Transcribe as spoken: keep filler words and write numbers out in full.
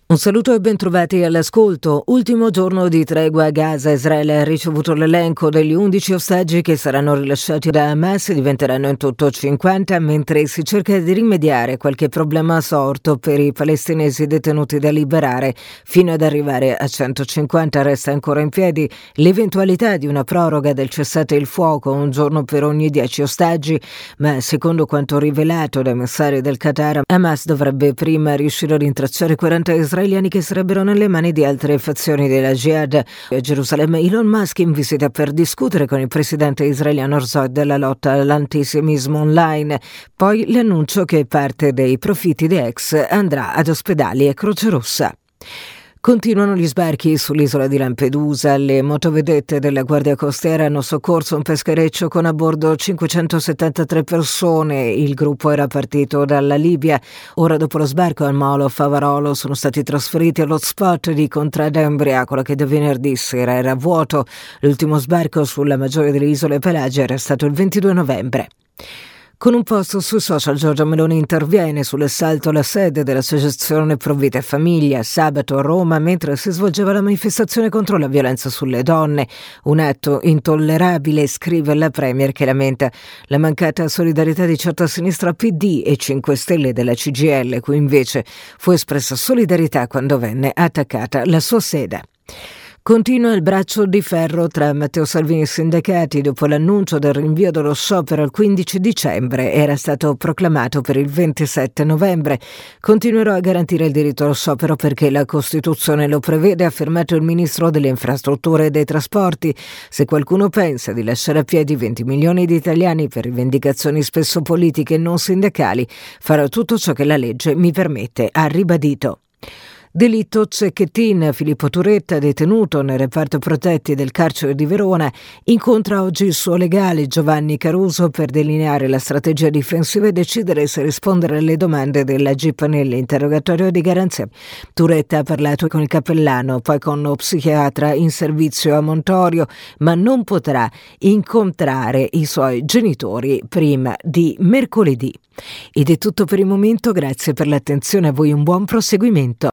Un saluto e bentrovati all'ascolto. Ultimo giorno di tregua a Gaza. Israele ha ricevuto l'elenco degli undici ostaggi che saranno rilasciati da Hamas. Diventeranno in tutto cinquanta, mentre si cerca di rimediare a qualche problema sorto per i palestinesi detenuti da liberare. Fino ad arrivare a centocinquanta resta ancora in piedi l'eventualità di una proroga del cessate il fuoco, un giorno per ogni dieci ostaggi, ma secondo quanto rivelato dai emissari del Qatar, Hamas dovrebbe prima riuscire a rintracciare quaranta israeliani israeliani che sarebbero nelle mani di altre fazioni della Jihad. A Gerusalemme Elon Musk in visita per discutere con il presidente israeliano Herzog della lotta all'antisemitismo online. Poi l'annuncio che parte dei profitti di ex andrà ad ospedali e Croce Rossa. Continuano gli sbarchi sull'isola di Lampedusa. Le motovedette della Guardia Costiera hanno soccorso un peschereccio con a bordo cinquecentosettantatré persone. Il gruppo era partito dalla Libia. Ora, dopo lo sbarco al molo Favarolo, sono stati trasferiti all'hotspot di Contrada Embriacola, che da venerdì sera era vuoto. L'ultimo sbarco sulla maggiore delle isole Pelagie era stato il ventidue novembre. Con un post sui social Giorgia Meloni interviene sull'assalto alla sede dell'Associazione Pro Vita e Famiglia sabato a Roma mentre si svolgeva la manifestazione contro la violenza sulle donne. Un atto intollerabile, scrive la Premier, che lamenta la mancata solidarietà di certa sinistra P D e cinque Stelle della C G I L, cui invece fu espressa solidarietà quando venne attaccata la sua sede. Continua il braccio di ferro tra Matteo Salvini e i sindacati dopo l'annuncio del rinvio dello sciopero al quindici dicembre. Era stato proclamato per il ventisette novembre. Continuerò a garantire il diritto allo sciopero perché la Costituzione lo prevede, ha affermato il ministro delle infrastrutture e dei trasporti. Se qualcuno pensa di lasciare a piedi venti milioni di italiani per rivendicazioni spesso politiche e non sindacali, farò tutto ciò che la legge mi permette, ha ribadito. Delitto Cecchettin. Filippo Turetta, detenuto nel reparto protetti del carcere di Verona, incontra oggi il suo legale Giovanni Caruso per delineare la strategia difensiva e decidere se rispondere alle domande della G I P nell'interrogatorio di garanzia. Turetta ha parlato con il cappellano, poi con uno psichiatra in servizio a Montorio, ma non potrà incontrare i suoi genitori prima di mercoledì. Ed è tutto per il momento, grazie per l'attenzione, a voi un buon proseguimento.